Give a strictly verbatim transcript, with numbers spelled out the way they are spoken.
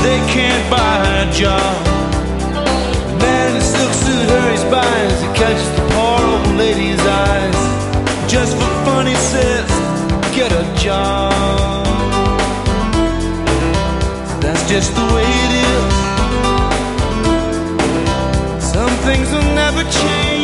they can't buy a job. The man in the silk suit hurries by as he catches the poor old lady's eyes. Just for fun, he says, get a job. That's just the way it is. Some things will never change.